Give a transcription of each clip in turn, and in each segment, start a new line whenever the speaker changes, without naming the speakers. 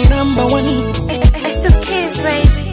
me number one.
I still kiss, baby.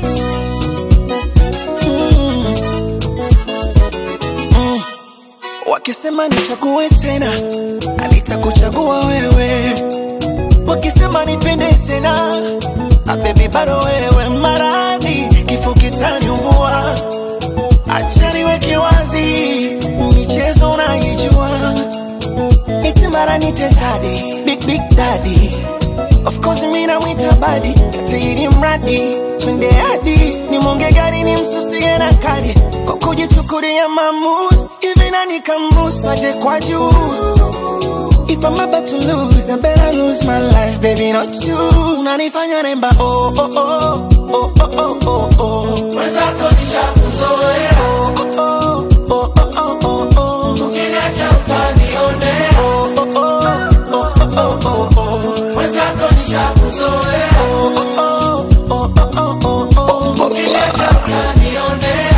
Wakisema nichague tena, nitakuchagua wewe. Wakisema nipende tena, baby bado wewe. Maradhi kifo kitaniua, acha niweke wazi, michezo unaijua. Eti mara nite daddy, big daddy. Of course mimi namwita badi, ati mradi twende hadi ni monge gari ni msusie na kadi. Kwa kujichukulia maamuzi hivi nani kamruhusu aje kwa juu? If I'm about to lose, I better lose my life, baby, not you. Unanifanya remba, oh, oh, oh, oh, oh, oh, oh, oh.
Mwenzako nishakuzoea,
oh, oh, oh, oh, oh, oh, oh.
Ukiniacha utanionea,
oh, oh, oh, oh, oh, oh, oh.
Mwenzako nishakuzoea,
oh, oh, oh, oh, oh, oh, oh.
Ukiniacha utanionea.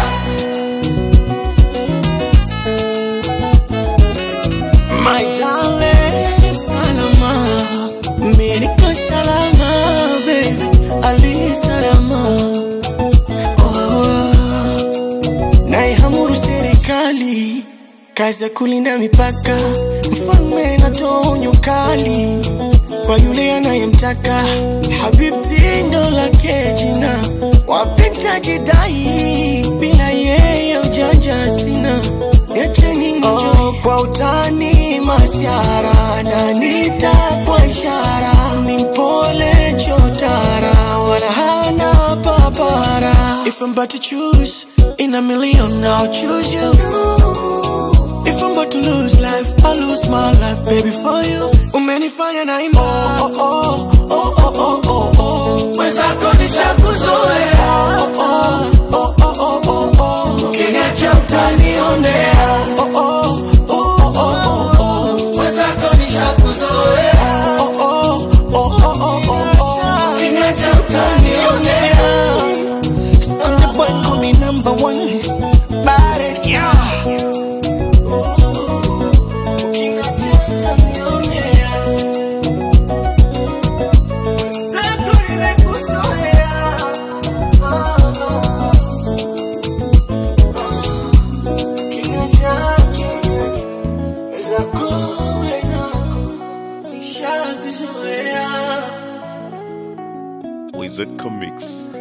My darling, salama, mimi niko salama, baby, ali salama. Oh, naihamuru serikali, kazi ya kulinda mipaka, mfalme anatoa onyo kali kwa yule anayemtaka. Habibti ndo lake jina, wapenda jidai, bila yeye ujanja sina. Yacheni njoo kwa utani masiara, na nitapwa ishara, ni mpole chotara, wala hana papara. If I'm about to choose in a million, I'll choose you. If I'm about to lose life, I'll lose my life, baby, for you. Umenifanya na imba, oh, oh, oh, oh, oh, oh, oh.
Mwenzako nishakuzoea,
oh, oh, oh, oh, oh, oh.
ukiniacha utanionea. Mwenzako nishakuzoea, ukiniacha utanionea.
Stunner boy call me number one, baddest.
Ukiniacha utanionea. Mwenzako nimekuzoea.
Wizard Comics.